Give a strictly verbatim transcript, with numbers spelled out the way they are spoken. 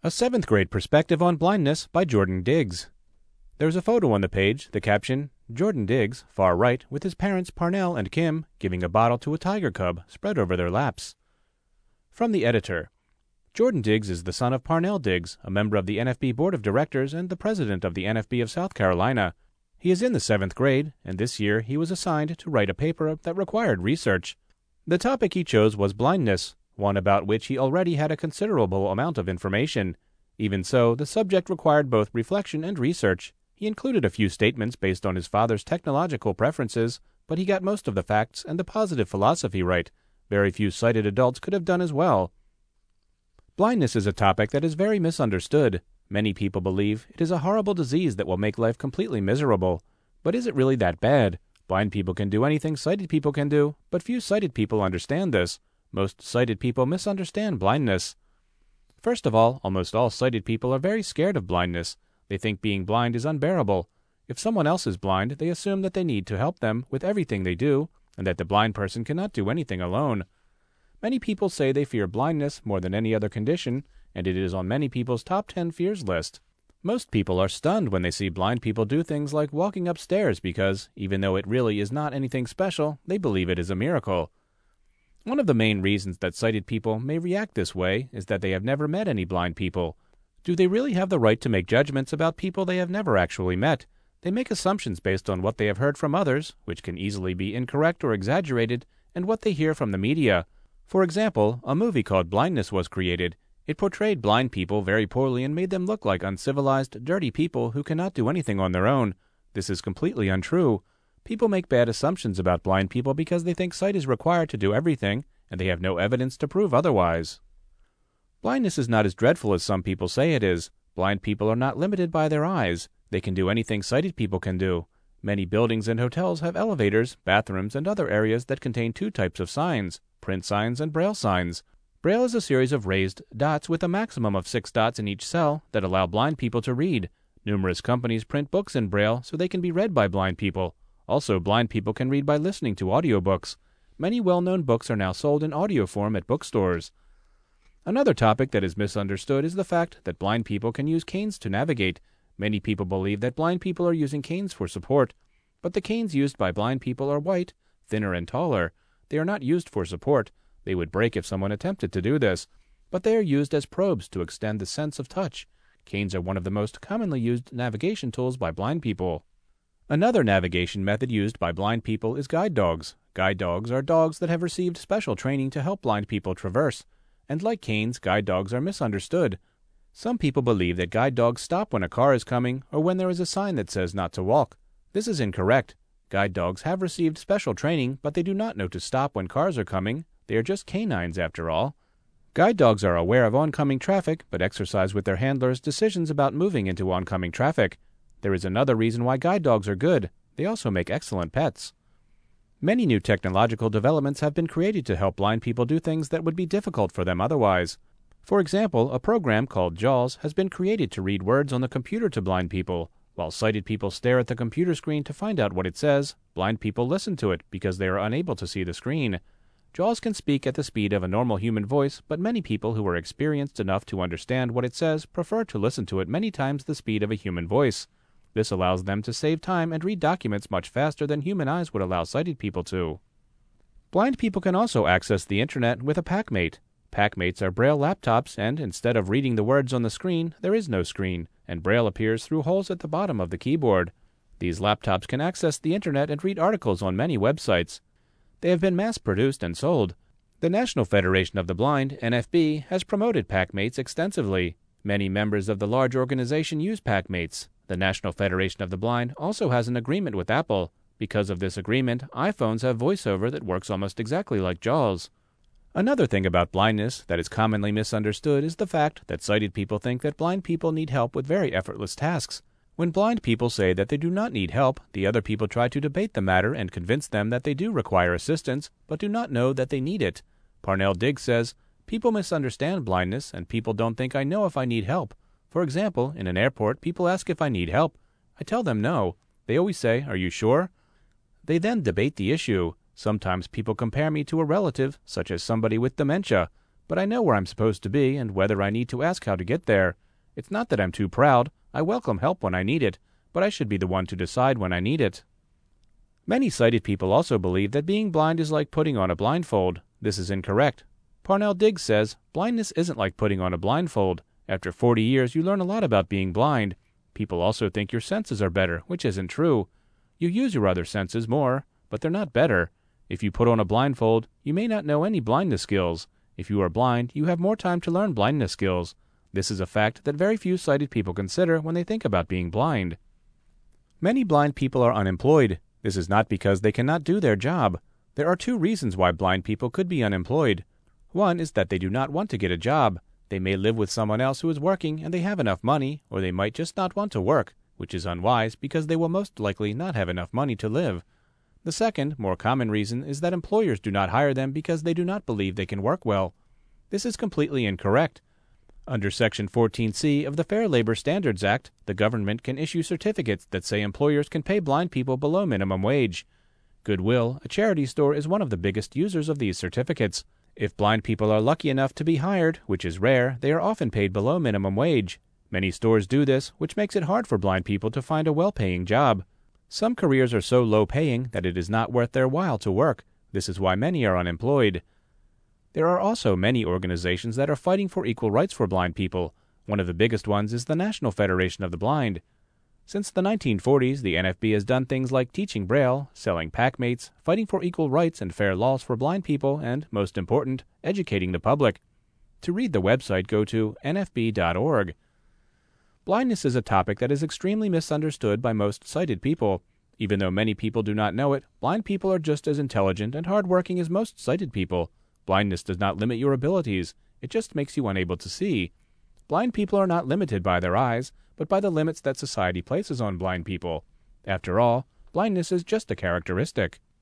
A seventh grade perspective on blindness by Jordan Diggs. There's a photo on the page, the caption, Jordan Diggs, far right, with his parents Parnell and Kim, giving a bottle to a tiger cub spread over their laps. From the editor. Jordan Diggs is the son of Parnell Diggs, a member of the N F B Board of Directors and the president of the N F B of South Carolina. He is in the seventh grade, and this year he was assigned to write a paper that required research. The topic he chose was blindness, one about which he already had a considerable amount of information. Even so, the subject required both reflection and research. He included a few statements based on his father's technological preferences, but he got most of the facts and the positive philosophy right. Very few sighted adults could have done as well. Blindness is a topic that is very misunderstood. Many people believe it is a horrible disease that will make life completely miserable. But is it really that bad? Blind people can do anything sighted people can do, but few sighted people understand this. Most sighted people misunderstand blindness. First of all, almost all sighted people are very scared of blindness. They think being blind is unbearable. If someone else is blind, they assume that they need to help them with everything they do, and that the blind person cannot do anything alone. Many people say they fear blindness more than any other condition, and it is on many people's top ten fears list. Most people are stunned when they see blind people do things like walking upstairs because, even though it really is not anything special, they believe it is a miracle. One of the main reasons that sighted people may react this way is that they have never met any blind people. Do they really have the right to make judgments about people they have never actually met? They make assumptions based on what they have heard from others, which can easily be incorrect or exaggerated, and what they hear from the media. For example, a movie called Blindness was created. It portrayed blind people very poorly and made them look like uncivilized, dirty people who cannot do anything on their own. This is completely untrue. People make bad assumptions about blind people because they think sight is required to do everything, and they have no evidence to prove otherwise. Blindness is not as dreadful as some people say it is. Blind people are not limited by their eyes. They can do anything sighted people can do. Many buildings and hotels have elevators, bathrooms, and other areas that contain two types of signs, print signs and braille signs. Braille is a series of raised dots with a maximum of six dots in each cell that allow blind people to read. Numerous companies print books in braille so they can be read by blind people. Also, blind people can read by listening to audiobooks. Many well-known books are now sold in audio form at bookstores. Another topic that is misunderstood is the fact that blind people can use canes to navigate. Many people believe that blind people are using canes for support, but the canes used by blind people are white, thinner and taller. They are not used for support. They would break if someone attempted to do this, but they are used as probes to extend the sense of touch. Canes are one of the most commonly used navigation tools by blind people. Another navigation method used by blind people is guide dogs. Guide dogs are dogs that have received special training to help blind people traverse. And like canes, guide dogs are misunderstood. Some people believe that guide dogs stop when a car is coming or when there is a sign that says not to walk. This is incorrect. Guide dogs have received special training, but they do not know to stop when cars are coming. They are just canines after all. Guide dogs are aware of oncoming traffic, but exercise with their handlers decisions about moving into oncoming traffic. There is another reason why guide dogs are good. They also make excellent pets. Many new technological developments have been created to help blind people do things that would be difficult for them otherwise. For example, a program called JAWS has been created to read words on the computer to blind people. While sighted people stare at the computer screen to find out what it says, blind people listen to it because they are unable to see the screen. JAWS can speak at the speed of a normal human voice, but many people who are experienced enough to understand what it says prefer to listen to it many times the speed of a human voice. This allows them to save time and read documents much faster than human eyes would allow sighted people to. Blind people can also access the internet with a PackMate. PackMates are Braille laptops, and instead of reading the words on the screen, there is no screen, and Braille appears through holes at the bottom of the keyboard. These laptops can access the internet and read articles on many websites. They have been mass-produced and sold. The National Federation of the Blind, N F B, has promoted PackMates extensively. Many members of the large organization use PackMates. The National Federation of the Blind also has an agreement with Apple. Because of this agreement, iPhones have VoiceOver that works almost exactly like JAWS. Another thing about blindness that is commonly misunderstood is the fact that sighted people think that blind people need help with very effortless tasks. When blind people say that they do not need help, the other people try to debate the matter and convince them that they do require assistance, but do not know that they need it. Parnell Diggs says, "People misunderstand blindness, and people don't think I know if I need help. For example, in an airport, people ask if I need help. I tell them no. They always say, 'Are you sure?' They then debate the issue. Sometimes people compare me to a relative, such as somebody with dementia. But I know where I'm supposed to be and whether I need to ask how to get there. It's not that I'm too proud. I welcome help when I need it, but I should be the one to decide when I need it. Many sighted people also believe that being blind is like putting on a blindfold. This is incorrect. Parnell Diggs says, blindness isn't like putting on a blindfold. After forty years, you learn a lot about being blind. People also think your senses are better, which isn't true. You use your other senses more, but they're not better. If you put on a blindfold, you may not know any blindness skills. If you are blind, you have more time to learn blindness skills. This is a fact that very few sighted people consider when they think about being blind. Many blind people are unemployed. This is not because they cannot do their job. There are two reasons why blind people could be unemployed. One is that they do not want to get a job. They may live with someone else who is working and they have enough money, or they might just not want to work, which is unwise because they will most likely not have enough money to live. The second, more common reason is that employers do not hire them because they do not believe they can work well. This is completely incorrect. Under Section fourteen C of the Fair Labor Standards Act, the government can issue certificates that say employers can pay blind people below minimum wage. Goodwill, a charity store, is one of the biggest users of these certificates. If blind people are lucky enough to be hired, which is rare, they are often paid below minimum wage. Many stores do this, which makes it hard for blind people to find a well-paying job. Some careers are so low-paying that it is not worth their while to work. This is why many are unemployed. There are also many organizations that are fighting for equal rights for blind people. One of the biggest ones is the National Federation of the Blind. Since the nineteen forties, the N F B has done things like teaching Braille, selling Packmates, fighting for equal rights and fair laws for blind people, and, most important, educating the public. To read the website, go to N F B dot org. Blindness is a topic that is extremely misunderstood by most sighted people. Even though many people do not know it, blind people are just as intelligent and hardworking as most sighted people. Blindness does not limit your abilities. It just makes you unable to see. Blind people are not limited by their eyes, but by the limits that society places on blind people. After all, blindness is just a characteristic.